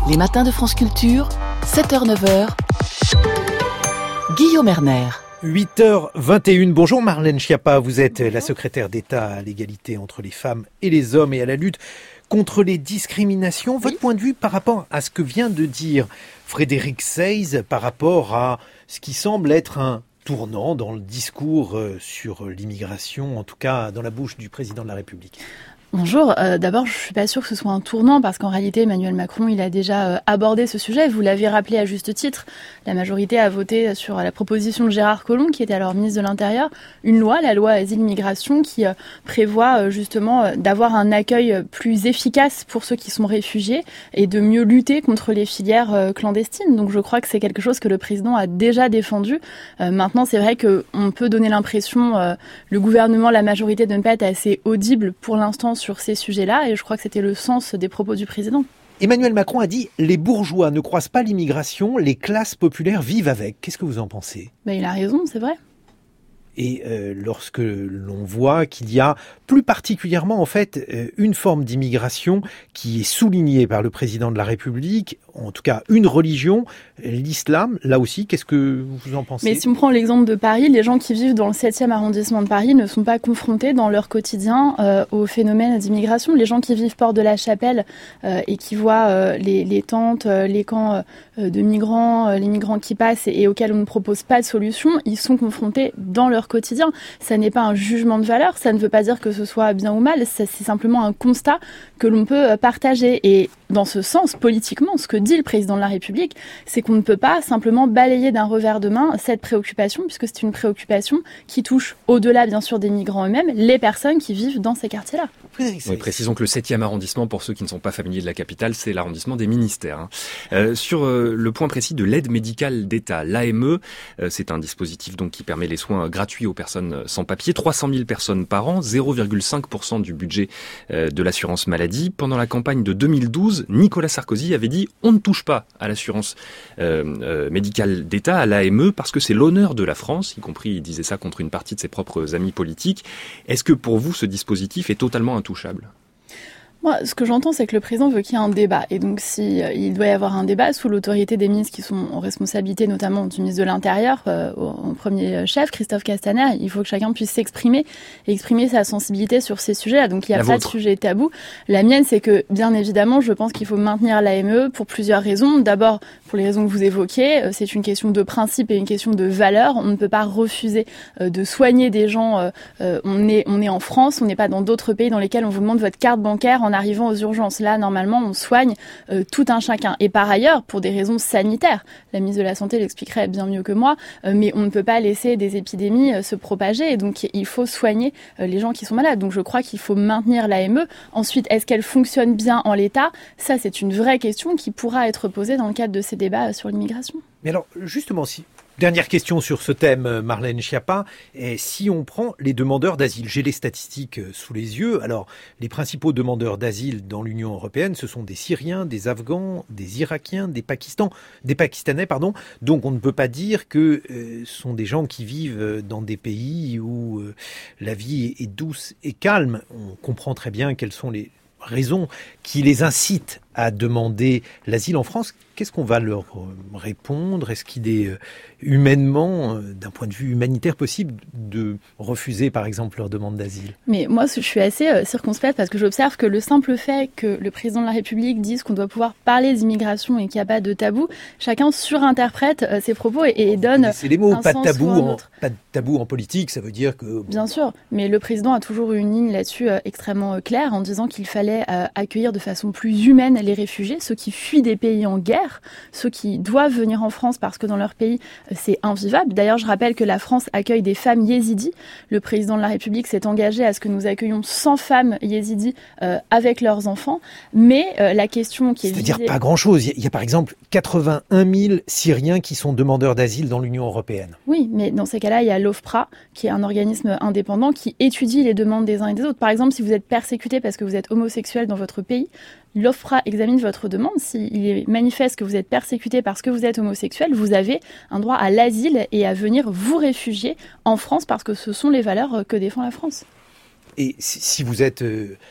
Les matins de France Culture, 7h-9h, Guillaume Erner. 8h21, bonjour Marlène Schiappa, vous êtes la secrétaire d'État à l'égalité entre les femmes et les hommes et à la lutte contre les discriminations. Votre point de vue par rapport à ce que vient de dire Frédéric Seyss, par rapport à ce qui semble être un tournant dans le discours sur l'immigration, en tout cas dans la bouche du président de la République? Bonjour. D'abord, je suis pas sûre que ce soit un tournant parce qu'en réalité, Emmanuel Macron, il a déjà abordé ce sujet. Vous l'avez rappelé à juste titre. La majorité a voté sur la proposition de Gérard Collomb, qui était alors ministre de l'Intérieur, une loi, la loi Asile-Immigration, qui prévoit justement d'avoir un accueil plus efficace pour ceux qui sont réfugiés et de mieux lutter contre les filières clandestines. Donc, je crois que c'est quelque chose que le président a déjà défendu. Maintenant, c'est vrai qu'on peut donner l'impression, le gouvernement, la majorité, de ne pas être assez audible pour l'instant sur ces sujets-là, et je crois que c'était le sens des propos du président. Emmanuel Macron a dit « Les bourgeois ne croisent pas l'immigration, les classes populaires vivent avec ». Qu'est-ce que vous en pensez ? Il a raison, c'est vrai. Et lorsque l'on voit qu'il y a plus particulièrement en fait une forme d'immigration qui est soulignée par le président de la République, en tout cas une religion, l'islam, là aussi, qu'est-ce que vous en pensez ? Mais si on prend l'exemple de Paris, les gens qui vivent dans le 7e arrondissement de Paris ne sont pas confrontés dans leur quotidien au phénomène d'immigration. Les gens qui vivent Porte de la Chapelle et qui voient les tentes, les camps de migrants, les migrants qui passent et auxquels on ne propose pas de solution, ils sont confrontés dans leur quotidien. Ça n'est pas un jugement de valeur, ça ne veut pas dire que ce soit bien ou mal, c'est simplement un constat que l'on peut partager. Et dans ce sens, politiquement, ce que dit le président de la République, c'est qu'on ne peut pas simplement balayer d'un revers de main cette préoccupation, puisque c'est une préoccupation qui touche, au-delà bien sûr des migrants eux-mêmes, les personnes qui vivent dans ces quartiers-là. Oui, précisons que le 7e arrondissement, pour ceux qui ne sont pas familiers de la capitale, c'est l'arrondissement des ministères. Sur le point précis de l'aide médicale d'État, l'AME, c'est un dispositif donc qui permet les soins gratuits aux personnes sans papier, 300 000 personnes par an, 0,5% du budget de l'assurance maladie. Pendant la campagne de 2012, Nicolas Sarkozy avait dit « On ne touche pas à l'assurance médicale d'État, à l'AME, parce que c'est l'honneur de la France », y compris il disait ça contre une partie de ses propres amis politiques. Est-ce que pour vous, ce dispositif est totalement intouchable ? Moi, ce que j'entends, c'est que le président veut qu'il y ait un débat. Et donc, il doit y avoir un débat sous l'autorité des ministres qui sont en responsabilité, notamment du ministre de l'Intérieur, en premier chef, Christophe Castaner. Il faut que chacun puisse s'exprimer et exprimer sa sensibilité sur ces sujets-là. Donc, il n'y a pas de sujet tabou. La mienne, c'est que, bien évidemment, je pense qu'il faut maintenir l'AME pour plusieurs raisons. D'abord, pour les raisons que vous évoquiez, c'est une question de principe et une question de valeur. On ne peut pas refuser de soigner des gens. On est en France, on n'est pas dans d'autres pays dans lesquels on vous demande votre carte bancaire en arrivant aux urgences. Là, normalement, on soigne tout un chacun. Et par ailleurs, pour des raisons sanitaires, la ministre de la Santé l'expliquerait bien mieux que moi, mais on ne peut pas laisser des épidémies se propager. Et donc, il faut soigner les gens qui sont malades. Donc, je crois qu'il faut maintenir l'AME. Ensuite, est-ce qu'elle fonctionne bien en l'état ? Ça, c'est une vraie question qui pourra être posée dans le cadre de ces débats sur l'immigration. Mais alors, justement, dernière question sur ce thème, Marlène Schiappa. Et si on prend les demandeurs d'asile, j'ai les statistiques sous les yeux. Alors, les principaux demandeurs d'asile dans l'Union européenne, ce sont des Syriens, des Afghans, des Irakiens, des Pakistanais. Donc, on ne peut pas dire que ce sont des gens qui vivent dans des pays où la vie est douce et calme. On comprend très bien quelles sont les raisons qui les incitent à demander l'asile en France. Qu'est-ce qu'on va leur répondre ? Est-ce qu'il est humainement, d'un point de vue humanitaire, possible de refuser, par exemple, leur demande d'asile ? Mais moi, je suis assez circonspecte parce que j'observe que le simple fait que le président de la République dise qu'on doit pouvoir parler d'immigration et qu'il n'y a pas de tabou, chacun surinterprète ses propos et donne c'est les mots, un pas sens de tabou, ou un autre. Pas de tabou en politique, ça veut dire que... Bien sûr, mais le président a toujours eu une ligne là-dessus extrêmement claire en disant qu'il fallait accueillir de façon plus humaine les réfugiés, ceux qui fuient des pays en guerre, ceux qui doivent venir en France parce que dans leur pays, c'est invivable. D'ailleurs, je rappelle que la France accueille des femmes yézidis. Le président de la République s'est engagé à ce que nous accueillions 100 femmes yézidis avec leurs enfants. Mais la question qui est C'est-à-dire pas grand-chose. Il y a par exemple 81 000 Syriens qui sont demandeurs d'asile dans l'Union européenne. Oui, mais dans ces cas-là, il y a l'OFPRA, qui est un organisme indépendant qui étudie les demandes des uns et des autres. Par exemple, si vous êtes persécuté parce que vous êtes homosexuel dans votre pays, l'OFPRA examine votre demande. S'il est manifeste que vous êtes persécuté parce que vous êtes homosexuel, vous avez un droit à l'asile et à venir vous réfugier en France parce que ce sont les valeurs que défend la France. Et si vous êtes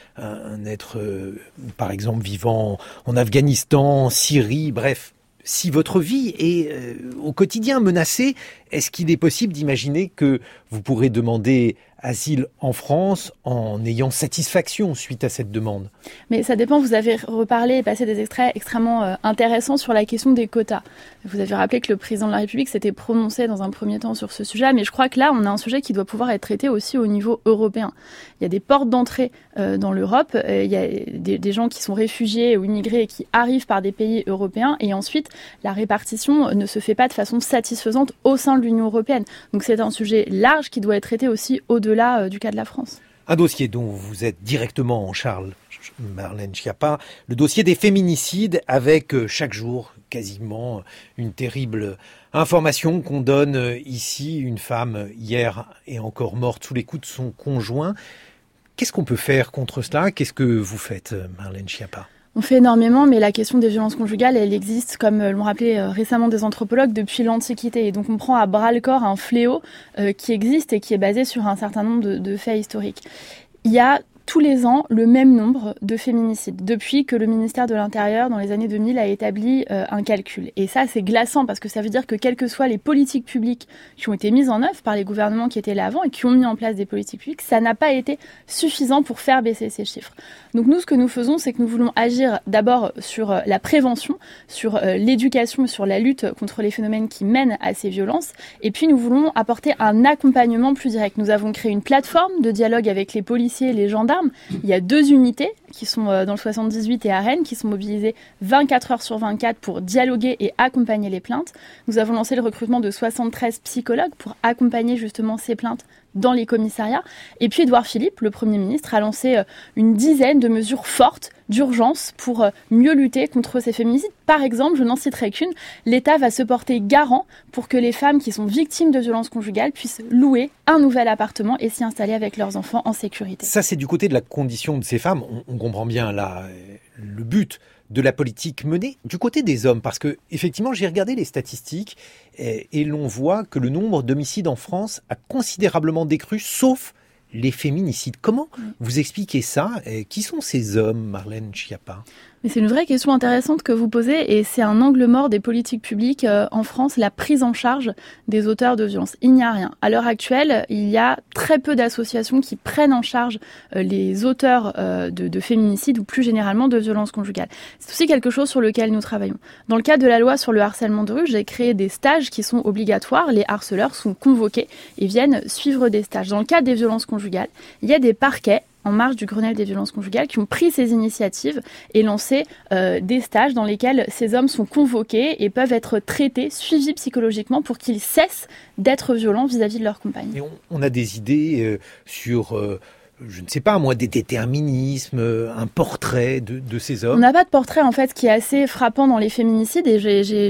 un être, par exemple, vivant en Afghanistan, en Syrie, bref, si votre vie est au quotidien menacée, est-ce qu'il est possible d'imaginer que vous pourrez demander asile en France en ayant satisfaction suite à cette demande? Mais ça dépend, vous avez reparlé et passé des extraits extrêmement intéressants sur la question des quotas. Vous avez rappelé que le président de la République s'était prononcé dans un premier temps sur ce sujet, mais je crois que là, on a un sujet qui doit pouvoir être traité aussi au niveau européen. Il y a des portes d'entrée dans l'Europe, il y a des gens qui sont réfugiés ou immigrés et qui arrivent par des pays européens, et ensuite, la répartition ne se fait pas de façon satisfaisante au sein de l'Union européenne. Donc c'est un sujet large qui doit être traité aussi au-delà du cas de la France. Un dossier dont vous êtes directement en charge, Marlène Schiappa, le dossier des féminicides, avec chaque jour quasiment une terrible information qu'on donne ici. Une femme hier est encore morte sous les coups de son conjoint. Qu'est-ce qu'on peut faire contre cela? Qu'est-ce que vous faites, Marlène Schiappa? On fait énormément, mais la question des violences conjugales, elle existe, comme l'ont rappelé récemment des anthropologues, depuis l'Antiquité. Et donc on prend à bras-le-corps un fléau qui existe et qui est basé sur un certain nombre de faits historiques. Il y a tous les ans le même nombre de féminicides, depuis que le ministère de l'Intérieur, dans les années 2000, a établi un calcul. Et ça, c'est glaçant, parce que ça veut dire que quelles que soient les politiques publiques qui ont été mises en œuvre par les gouvernements qui étaient là avant et qui ont mis en place des politiques publiques, ça n'a pas été suffisant pour faire baisser ces chiffres. Donc nous, ce que nous faisons, c'est que nous voulons agir d'abord sur la prévention, sur l'éducation, sur la lutte contre les phénomènes qui mènent à ces violences, et puis nous voulons apporter un accompagnement plus direct. Nous avons créé une plateforme de dialogue avec les policiers et les gendarmes. Il y a 2 unités qui sont dans le 78 et à Rennes, qui sont mobilisées 24 heures sur 24 pour dialoguer et accompagner les plaintes. Nous avons lancé le recrutement de 73 psychologues pour accompagner justement ces plaintes dans les commissariats. Et puis Édouard Philippe, le Premier ministre, a lancé une dizaine de mesures fortes d'urgence pour mieux lutter contre ces féminicides. Par exemple, je n'en citerai qu'une, l'État va se porter garant pour que les femmes qui sont victimes de violences conjugales puissent louer un nouvel appartement et s'y installer avec leurs enfants en sécurité. Ça, c'est du côté de la condition de ces femmes. On comprend bien là le but de la politique menée du côté des hommes, parce que effectivement, j'ai regardé les statistiques et l'on voit que le nombre d'homicides en France a considérablement décru, sauf les féminicides. Comment vous expliquez ça? Qui sont ces hommes, Marlène Schiappa? Mais c'est une vraie question intéressante que vous posez, et c'est un angle mort des politiques publiques en France, la prise en charge des auteurs de violences. Il n'y a rien. À l'heure actuelle, il y a très peu d'associations qui prennent en charge les auteurs de féminicides ou plus généralement de violences conjugales. C'est aussi quelque chose sur lequel nous travaillons. Dans le cadre de la loi sur le harcèlement de rue, j'ai créé des stages qui sont obligatoires. Les harceleurs sont convoqués et viennent suivre des stages. Dans le cadre des violences conjugales, il y a des parquets en marge du Grenelle des violences conjugales, qui ont pris ces initiatives et lancé des stages dans lesquels ces hommes sont convoqués et peuvent être traités, suivis psychologiquement pour qu'ils cessent d'être violents vis-à-vis de leurs compagnes. Et on a des idées sur... je ne sais pas, moi, des déterminismes, un portrait de ces hommes? On n'a pas de portrait, en fait, qui est assez frappant dans les féminicides, et j'ai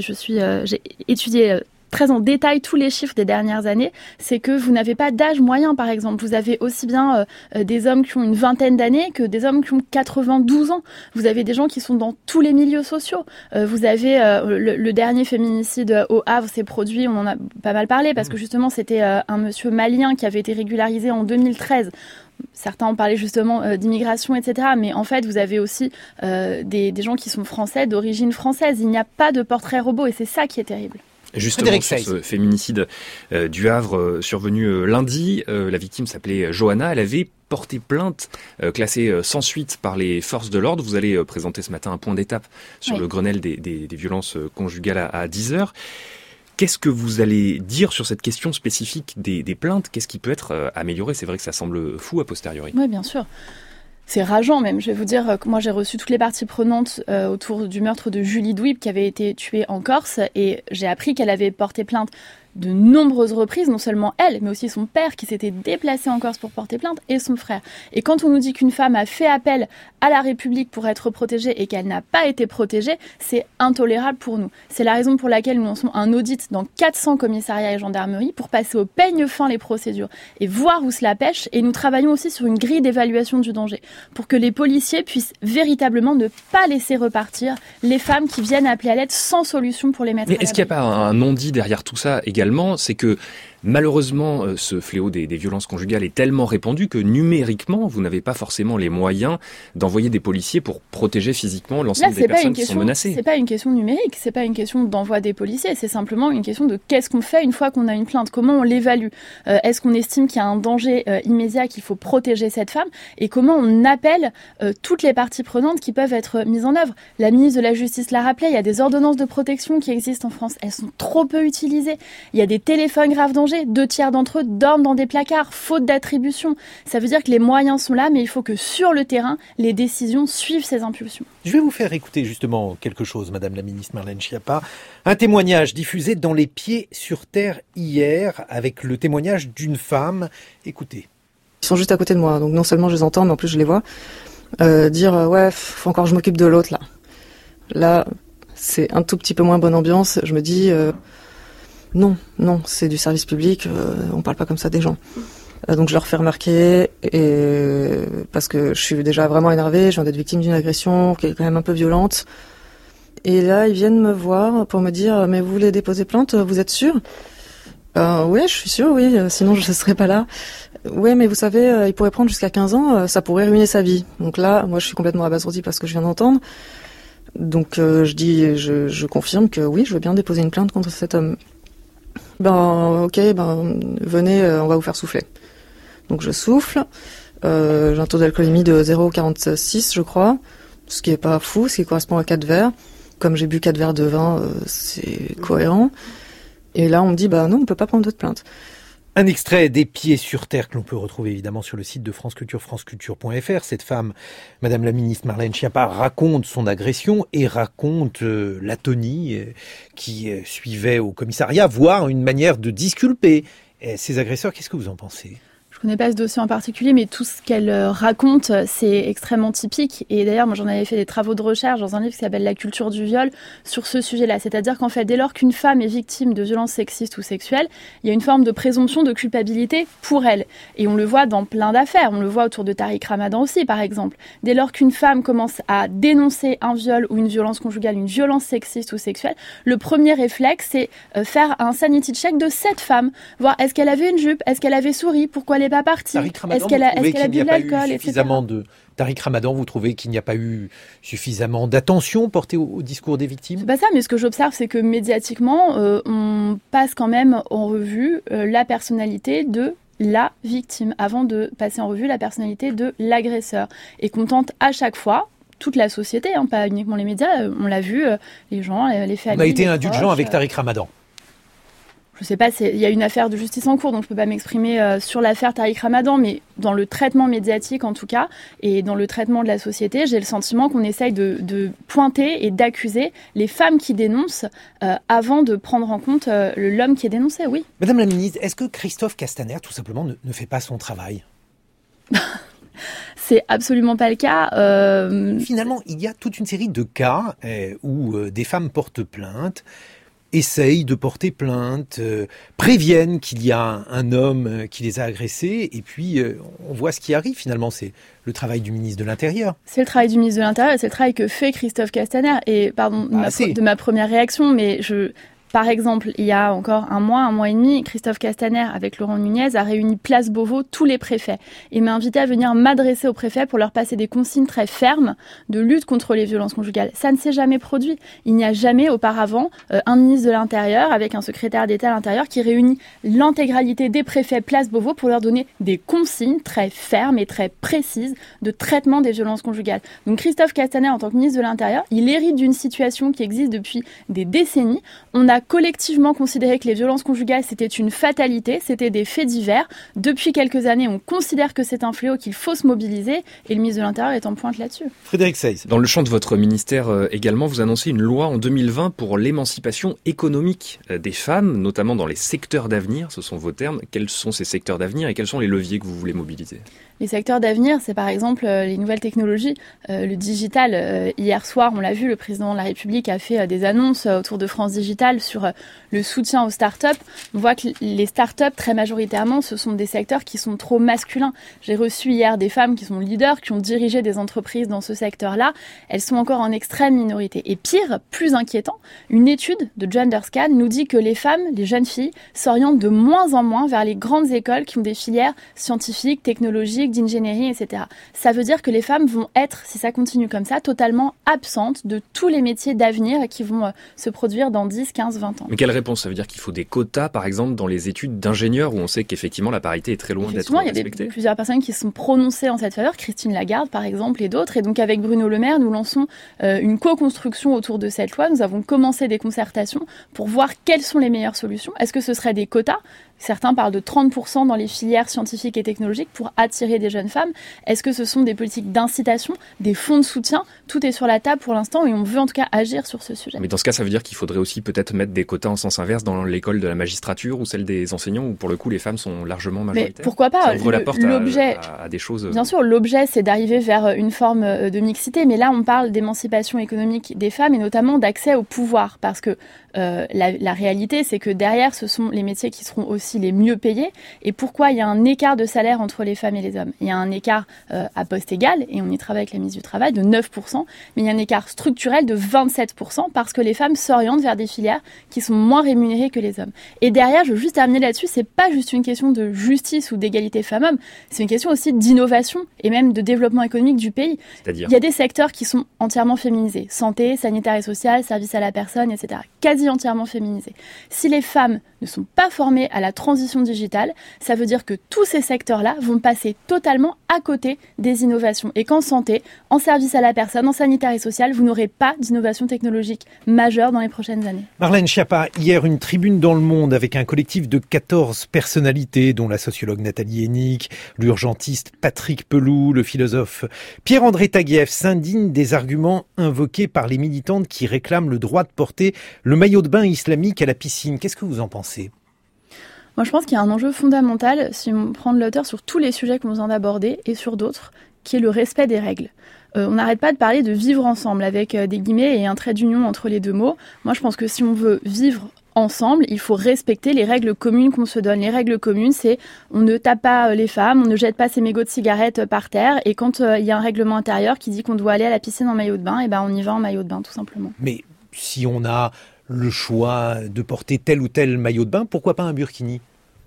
étudié très en détail tous les chiffres des dernières années. C'est que vous n'avez pas d'âge moyen, par exemple. Vous avez aussi bien des hommes qui ont une vingtaine d'années que des hommes qui ont 92 ans. Vous avez des gens qui sont dans tous les milieux sociaux. Vous avez le dernier féminicide au Havre s'est produit, on en a pas mal parlé, parce que justement, c'était un monsieur malien qui avait été régularisé en 2013. Certains ont parlé justement d'immigration, etc. Mais en fait, vous avez aussi des gens qui sont français, d'origine française. Il n'y a pas de portrait robot, et c'est ça qui est terrible. Justement, sur ce féminicide du Havre survenu lundi, la victime s'appelait Johanna. Elle avait porté plainte, classée sans suite par les forces de l'ordre. Vous allez présenter ce matin un point d'étape sur le Grenelle des violences conjugales à 10h. Qu'est-ce que vous allez dire sur cette question spécifique des plaintes? Qu'est-ce qui peut être amélioré? C'est vrai que ça semble fou a posteriori. Oui, bien sûr. C'est rageant même. Je vais vous dire que moi j'ai reçu toutes les parties prenantes autour du meurtre de Julie Douib qui avait été tuée en Corse, et j'ai appris qu'elle avait porté plainte de nombreuses reprises, non seulement elle, mais aussi son père qui s'était déplacé en Corse pour porter plainte, et son frère. Et quand on nous dit qu'une femme a fait appel à la République pour être protégée et qu'elle n'a pas été protégée, c'est intolérable pour nous. C'est la raison pour laquelle nous lançons un audit dans 400 commissariats et gendarmeries pour passer au peigne fin les procédures et voir où cela pêche. Et nous travaillons aussi sur une grille d'évaluation du danger pour que les policiers puissent véritablement ne pas laisser repartir les femmes qui viennent appeler à l'aide sans solution pour les mettre à l'abri. Mais est-ce qu'il n'y a pas un non-dit derrière tout ça également? également, c'est que malheureusement, ce fléau des violences conjugales est tellement répandu que numériquement, vous n'avez pas forcément les moyens d'envoyer des policiers pour protéger physiquement l'ensemble des personnes qui sont menacées. C'est pas une question numérique, c'est pas une question d'envoi des policiers, c'est simplement une question de qu'est-ce qu'on fait une fois qu'on a une plainte, comment on l'évalue. Est-ce qu'on estime qu'il y a un danger immédiat, qu'il faut protéger cette femme, et comment on appelle toutes les parties prenantes qui peuvent être mises en œuvre. La ministre de la Justice l'a rappelé, il y a des ordonnances de protection qui existent en France, elles sont trop peu utilisées. Il y a des téléphones graves dangers, 2/3 d'entre eux dorment dans des placards, faute d'attribution. Ça veut dire que les moyens sont là, mais il faut que sur le terrain, les décisions suivent ces impulsions. Je vais vous faire écouter justement quelque chose, Madame la ministre Marlène Schiappa. Un témoignage diffusé dans Les Pieds sur Terre hier, avec le témoignage d'une femme. Écoutez. Ils sont juste à côté de moi, donc non seulement je les entends, mais en plus je les vois. Dire ouais, faut encore que je m'occupe de l'autre là. Là, c'est un tout petit peu moins bonne ambiance. Je me dis non, c'est du service public, on parle pas comme ça des gens. Donc je leur fais remarquer, et parce que je suis déjà vraiment énervée, je viens d'être victime d'une agression qui est quand même un peu violente. Et là, ils viennent me voir pour me dire mais vous voulez déposer plainte, vous êtes sûr ? Oui, je suis sûre, oui, sinon je ne serais pas là. Oui, mais vous savez, il pourrait prendre jusqu'à 15 ans, ça pourrait ruiner sa vie. Donc là, moi je suis complètement abasourdie parce que je viens d'entendre. Donc je confirme que oui, je veux bien déposer une plainte contre cet homme. Ok, venez, on va vous faire souffler. Donc je souffle, j'ai un taux d'alcoolémie de 0,46 je crois, ce qui est pas fou, ce qui correspond à 4 verres. Comme j'ai bu 4 verres de vin, c'est cohérent. Et là on me dit non, on peut pas prendre d'autres plaintes. Un extrait des Pieds sur Terre que l'on peut retrouver évidemment sur le site de France Culture, franceculture.fr. Cette femme, Madame la ministre Marlène Schiappa, raconte son agression et raconte l'atonie qui suivait au commissariat, voire une manière de disculper ces agresseurs. Qu'est-ce que vous en pensez ? Je connais pas ce dossier en particulier, mais tout ce qu'elle raconte, c'est extrêmement typique. Et d'ailleurs, moi, j'en avais fait des travaux de recherche dans un livre qui s'appelle La culture du viol sur ce sujet-là. C'est-à-dire qu'en fait, dès lors qu'une femme est victime de violences sexistes ou sexuelles, il y a une forme de présomption de culpabilité pour elle. Et on le voit dans plein d'affaires. On le voit autour de Tariq Ramadan aussi, par exemple. Dès lors qu'une femme commence à dénoncer un viol ou une violence conjugale, une violence sexiste ou sexuelle, le premier réflexe, c'est faire un sanity check de cette femme. Voir est-ce qu'elle avait une jupe, est-ce qu'elle avait souri, pourquoi elle n'est pas partie, est-ce qu'elle a bu de l'alcool, etc. Tariq Ramadan, vous trouvez qu'il n'y a pas eu suffisamment d'attention portée au discours des victimes ? C'est pas ça, mais ce que j'observe, c'est que médiatiquement, on passe quand même en revue la personnalité de la victime, avant de passer en revue la personnalité de l'agresseur. Et qu'on tente à chaque fois, toute la société, pas uniquement les médias, on l'a vu, les gens, les familles. On a été indulgent avec Tariq Ramadan. Je sais pas, il y a une affaire de justice en cours, donc je peux pas m'exprimer sur l'affaire Tariq Ramadan, mais dans le traitement médiatique en tout cas, et dans le traitement de la société, j'ai le sentiment qu'on essaye de pointer et d'accuser les femmes qui dénoncent avant de prendre en compte l'homme qui est dénoncé, oui. Madame la ministre, est-ce que Christophe Castaner, tout simplement, ne fait pas son travail ? C'est absolument pas le cas. Finalement, il y a toute une série de cas où des femmes portent plainte, essayent de porter plainte, préviennent qu'il y a un homme qui les a agressés, et puis on voit ce qui arrive finalement. C'est le travail du ministre de l'Intérieur. C'est le travail du ministre de l'Intérieur, et c'est le travail que fait Christophe Castaner. Et pardon de ma première réaction, mais par exemple, il y a encore un mois et demi, Christophe Castaner, avec Laurent Nunez, a réuni Place Beauvau tous les préfets et m'a invité à venir m'adresser aux préfets pour leur passer des consignes très fermes de lutte contre les violences conjugales. Ça ne s'est jamais produit. Il n'y a jamais auparavant un ministre de l'Intérieur avec un secrétaire d'État à l'Intérieur qui réunit l'intégralité des préfets Place Beauvau pour leur donner des consignes très fermes et très précises de traitement des violences conjugales. Donc Christophe Castaner, en tant que ministre de l'Intérieur, il hérite d'une situation qui existe depuis des décennies. On a collectivement considéré que les violences conjugales, c'était une fatalité, c'était des faits divers. Depuis quelques années, on considère que c'est un fléau, qu'il faut se mobiliser, et le ministre de l'Intérieur est en pointe là-dessus. Frédéric Seyss. Dans le champ de votre ministère également, vous annoncez une loi en 2020 pour l'émancipation économique des femmes, notamment dans les secteurs d'avenir, ce sont vos termes. Quels sont ces secteurs d'avenir et quels sont les leviers que vous voulez mobiliser ? Les secteurs d'avenir, c'est par exemple les nouvelles technologies, le digital. Hier soir, on l'a vu, le président de la République a fait des annonces autour de France Digital sur le soutien aux startups, on voit que les startups, très majoritairement, ce sont des secteurs qui sont trop masculins. J'ai reçu hier des femmes qui sont leaders, qui ont dirigé des entreprises dans ce secteur-là. Elles sont encore en extrême minorité. Et pire, plus inquiétant, une étude de GenderScan nous dit que les femmes, les jeunes filles, s'orientent de moins en moins vers les grandes écoles qui ont des filières scientifiques, technologiques, d'ingénierie, etc. Ça veut dire que les femmes vont être, si ça continue comme ça, totalement absentes de tous les métiers d'avenir qui vont se produire dans 10, 15, 20 ans. Mais quelle réponse? Ça veut dire qu'il faut des quotas, par exemple, dans les études d'ingénieurs, où on sait qu'effectivement la parité est très loin d'être respectée? Il y a plusieurs personnes qui se sont prononcées en cette faveur, Christine Lagarde par exemple et d'autres. Et donc avec Bruno Le Maire, nous lançons une co-construction autour de cette loi. Nous avons commencé des concertations pour voir quelles sont les meilleures solutions. Est-ce que ce serait des quotas? Certains parlent de 30% dans les filières scientifiques et technologiques pour attirer des jeunes femmes. Est-ce que ce sont des politiques d'incitation, des fonds de soutien? Tout est sur la table pour l'instant et on veut en tout cas agir sur ce sujet. Mais dans ce cas, ça veut dire qu'il faudrait aussi peut-être mettre des quotas en sens inverse dans l'école de la magistrature ou celle des enseignants, où pour le coup les femmes sont largement majoritaires. Mais pourquoi pas? Ça ouvre la porte à des choses... Bien sûr, l'objet c'est d'arriver vers une forme de mixité, mais là on parle d'émancipation économique des femmes et notamment d'accès au pouvoir, parce que la réalité c'est que derrière ce sont les métiers qui seront aussi les mieux payés. Et pourquoi il y a un écart de salaire entre les femmes et les hommes? Il y a un écart à poste égal, et on y travaille avec la ministre du Travail, de 9%, mais il y a un écart structurel de 27% parce que les femmes s'orientent vers des filières qui sont moins rémunérées que les hommes. Et derrière, je veux juste terminer là-dessus, c'est pas juste une question de justice ou d'égalité femmes-hommes, c'est une question aussi d'innovation et même de développement économique du pays. C'est-à-dire? Il y a des secteurs qui sont entièrement féminisés, santé, sanitaire et social, service à la personne, etc. Quasi entièrement féminisés. Si les femmes ne sont pas formées à la transition digitale, ça veut dire que tous ces secteurs-là vont passer totalement à côté des innovations. Et qu'en santé, en service à la personne, en sanitaire et social, vous n'aurez pas d'innovation technologique majeure dans les prochaines années. Marlène Schiappa, hier une tribune dans Le Monde avec un collectif de 14 personnalités, dont la sociologue Nathalie Hennig, l'urgentiste Patrick Pelloux, le philosophe Pierre-André Taguieff, s'indignent des arguments invoqués par les militantes qui réclament le droit de porter le maillot de bain islamique à la piscine. Qu'est-ce que vous en pensez ? Moi, je pense qu'il y a un enjeu fondamental, si on prend de l'auteur sur tous les sujets qu'on vient d'aborder et sur d'autres, qui est le respect des règles. On n'arrête pas de parler de vivre ensemble avec des guillemets et un trait d'union entre les deux mots. Moi, je pense que si on veut vivre ensemble, il faut respecter les règles communes qu'on se donne. Les règles communes, c'est on ne tape pas les femmes, on ne jette pas ses mégots de cigarettes par terre, et quand il y a un règlement intérieur qui dit qu'on doit aller à la piscine en maillot de bain, et ben on y va en maillot de bain, tout simplement. Mais si on a le choix de porter tel ou tel maillot de bain, pourquoi pas un burkini ?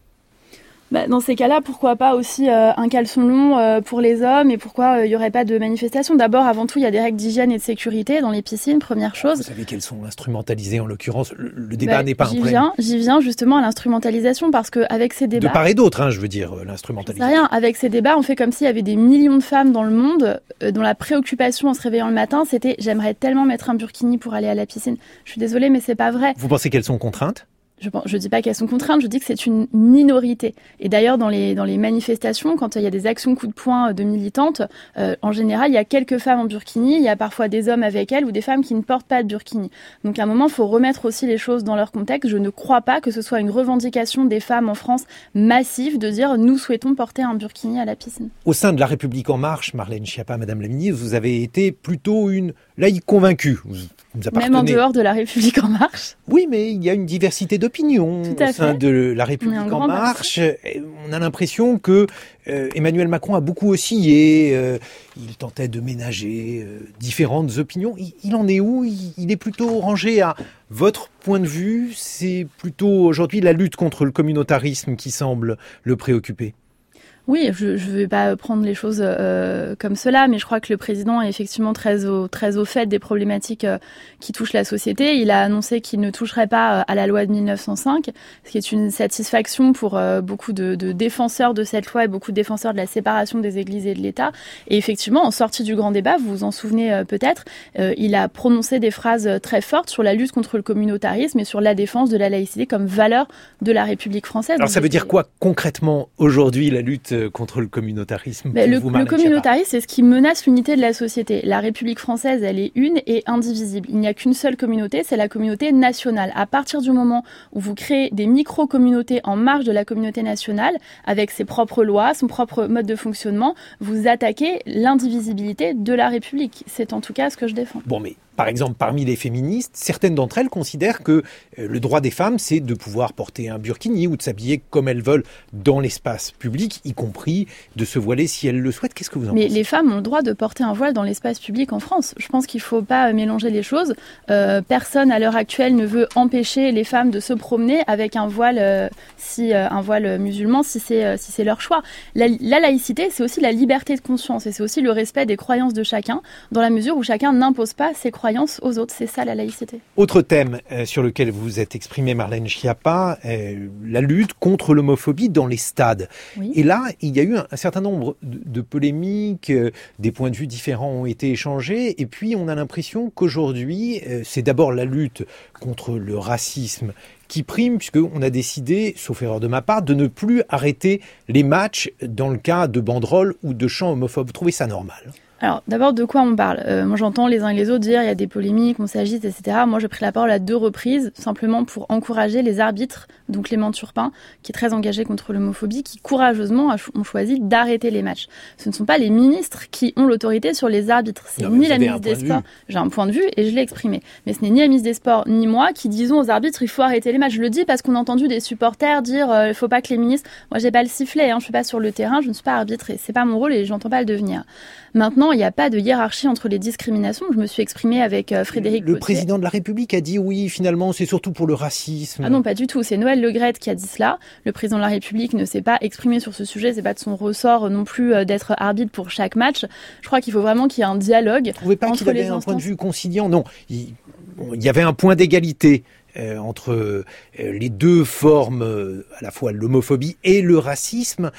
Dans ces cas-là, pourquoi pas aussi un caleçon long pour les hommes, et pourquoi il n'y aurait pas de manifestation? D'abord, avant tout, il y a des règles d'hygiène et de sécurité dans les piscines, première chose. Vous savez qu'elles sont instrumentalisées en l'occurrence. Le débat n'est pas un problème. J'y viens justement à l'instrumentalisation, parce qu'avec ces débats... De part et d'autre, je veux dire, l'instrumentalisation. C'est rien. Avec ces débats, on fait comme s'il y avait des millions de femmes dans le monde dont la préoccupation en se réveillant le matin, c'était « j'aimerais tellement mettre un burkini pour aller à la piscine ». Je suis désolée, mais c'est pas vrai. Vous pensez qu'elles sont contraintes ? Je dis pas qu'elles sont contraintes, je dis que c'est une minorité. Et d'ailleurs, dans les manifestations, quand il y a des actions coup de poing de militantes, en général, il y a quelques femmes en burkini, il y a parfois des hommes avec elles ou des femmes qui ne portent pas de burkini. Donc à un moment, il faut remettre aussi les choses dans leur contexte. Je ne crois pas que ce soit une revendication des femmes en France massive de dire « nous souhaitons porter un burkini à la piscine ». Au sein de La République En Marche, Marlène Schiappa, Madame la Ministre, vous avez été plutôt une laïque convue. Vous même en dehors de La République En Marche. Oui, mais il y a une diversité d'opinions au sein de La République En Marche. On a l'impression que Emmanuel Macron a beaucoup oscillé. Il tentait de ménager différentes opinions. Il en est où ? Il est plutôt rangé à votre point de vue. C'est plutôt aujourd'hui la lutte contre le communautarisme qui semble le préoccuper. Oui, je ne vais pas prendre les choses comme cela, mais je crois que le président est effectivement très au fait des problématiques qui touchent la société. Il a annoncé qu'il ne toucherait pas à la loi de 1905, ce qui est une satisfaction pour beaucoup de défenseurs de cette loi et beaucoup de défenseurs de la séparation des églises et de l'État. Et effectivement, en sortie du grand débat, vous vous en souvenez peut-être, il a prononcé des phrases très fortes sur la lutte contre le communautarisme et sur la défense de la laïcité comme valeur de la République française. Alors ça veut dire quoi concrètement aujourd'hui, la lutte contre le communautarisme? Le communautarisme, c'est ce qui menace l'unité de la société. La République française, elle est une et indivisible. Il n'y a qu'une seule communauté, c'est la communauté nationale. À partir du moment où vous créez des micro-communautés en marge de la communauté nationale, avec ses propres lois, son propre mode de fonctionnement, vous attaquez l'indivisibilité de la République. C'est en tout cas ce que je défends. Bon, mais par exemple, parmi les féministes, certaines d'entre elles considèrent que le droit des femmes, c'est de pouvoir porter un burkini ou de s'habiller comme elles veulent dans l'espace public, y compris de se voiler si elles le souhaitent. Qu'est-ce que vous en pensez ? Mais les femmes ont le droit de porter un voile dans l'espace public en France. Je pense qu'il ne faut pas mélanger les choses. Personne, à l'heure actuelle, ne veut empêcher les femmes de se promener avec un voile, un voile musulman, si c'est leur choix. La laïcité, c'est aussi la liberté de conscience et c'est aussi le respect des croyances de chacun, dans la mesure où chacun n'impose pas ses croyances aux autres. C'est ça, la laïcité. Autre thème sur lequel vous vous êtes exprimée, Marlène Schiappa, la lutte contre l'homophobie dans les stades. Oui. Et là, il y a eu un certain nombre de polémiques, des points de vue différents ont été échangés, et puis on a l'impression qu'aujourd'hui, c'est d'abord la lutte contre le racisme qui prime, puisqu'on a décidé, sauf erreur de ma part, de ne plus arrêter les matchs dans le cas de banderoles ou de chants homophobes. Vous trouvez ça normal ? Alors, d'abord, de quoi on parle ? Moi, j'entends les uns et les autres dire il y a des polémiques, on s'agite, etc. Moi, j'ai pris la parole à 2 reprises, simplement pour encourager les arbitres, donc Clément Turpin, qui est très engagé contre l'homophobie, qui courageusement ont choisi d'arrêter les matchs. Ce ne sont pas les ministres qui ont l'autorité sur les arbitres. C'est ni la ministre des Sports. J'ai un point de vue et je l'ai exprimé. Mais ce n'est ni la ministre des Sports, ni moi qui disons aux arbitres il faut arrêter les matchs. Je le dis parce qu'on a entendu des supporters dire il faut pas que les ministres... Moi, j'ai pas le sifflet, je suis pas sur le terrain, je ne suis pas arbitre et c'est pas mon rôle et j'entends pas le devenir. Maintenant, il n'y a pas de hiérarchie entre les discriminations. Je me suis exprimée avec Frédéric Le Gauthier. président de la République a dit oui, finalement, c'est surtout pour le racisme. Ah non, pas du tout. C'est Noël Le Graët qui a dit cela. Le président de la République ne s'est pas exprimé sur ce sujet. C'est pas de son ressort non plus d'être arbitre pour chaque match. Je crois qu'il faut vraiment qu'il y ait un dialogue. Vous ne trouvez pas qu'il avait un point de vue conciliant ? Non, il y avait un point d'égalité entre les deux formes, à la fois l'homophobie et le racisme.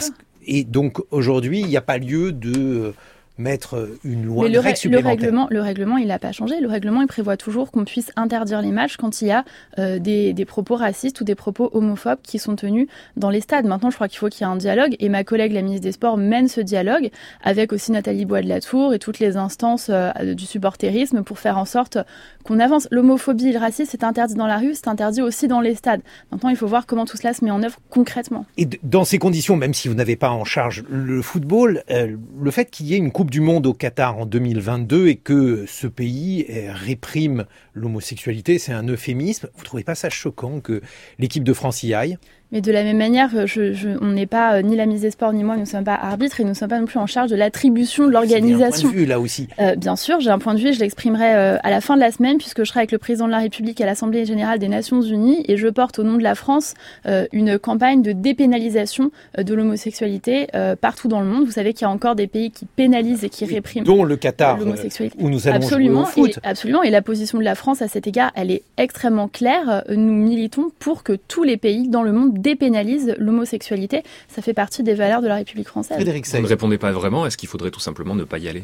Et donc aujourd'hui, il n'y a pas lieu de mettre une loi de règles supplémentaire. Le règlement, il n'a pas changé. Le règlement, il prévoit toujours qu'on puisse interdire les matchs quand il y a des propos racistes ou des propos homophobes qui sont tenus dans les stades. Maintenant, je crois qu'il faut qu'il y ait un dialogue. Et ma collègue, la ministre des Sports, mène ce dialogue avec aussi Nathalie Bois de la Tour et toutes les instances du supporterisme pour faire en sorte qu'on avance. L'homophobie et le racisme, c'est interdit dans la rue, c'est interdit aussi dans les stades. Maintenant, il faut voir comment tout cela se met en œuvre concrètement. Et dans ces conditions, même si vous n'avez pas en charge le football, le fait qu'il y ait une Coupe du Monde au Qatar en 2022 et que ce pays réprime l'homosexualité, c'est un euphémisme. Vous ne trouvez pas ça choquant que l'équipe de France y aille ? Mais de la même manière, on n'est pas, ni la ministre des Sports ni moi, nous ne sommes pas arbitres et nous ne sommes pas non plus en charge de l'attribution de l'organisation. Vous avez un point de vue là aussi. Bien sûr, j'ai un point de vue et je l'exprimerai à la fin de la semaine puisque je serai avec le président de la République à l'Assemblée générale des Nations Unies et je porte au nom de la France une campagne de dépénalisation de l'homosexualité partout dans le monde. Vous savez qu'il y a encore des pays qui pénalisent et qui répriment dont le Qatar, l'homosexualité. Où nous allons jouer au foot. Absolument, et la position de la France à cet égard, elle est extrêmement claire. Nous militons pour que tous les pays dans le monde dépénalise l'homosexualité. Ça fait partie des valeurs de la République française. Frédéric Seyss. Vous ne répondez pas vraiment. Est-ce qu'il faudrait tout simplement ne pas y aller ?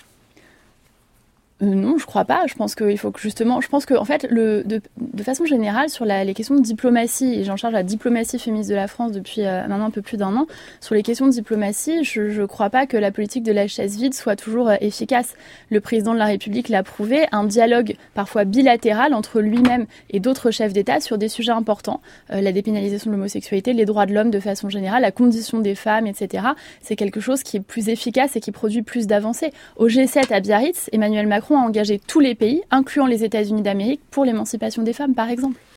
Non, je crois pas. Je pense qu'il faut que justement... Je pense qu'en fait, de façon générale, sur les questions de diplomatie, et j'en charge la diplomatie féministe de la France depuis maintenant un peu plus d'1 an, sur les questions de diplomatie, je crois pas que la politique de la chaise vide soit toujours efficace. Le président de la République l'a prouvé, un dialogue parfois bilatéral entre lui-même et d'autres chefs d'État sur des sujets importants, la dépénalisation de l'homosexualité, les droits de l'homme de façon générale, la condition des femmes, etc. C'est quelque chose qui est plus efficace et qui produit plus d'avancées. Au G7 à Biarritz, Emmanuel Macron a engagé tous les pays, incluant les États-Unis d'Amérique, pour l'émancipation des femmes, par exemple.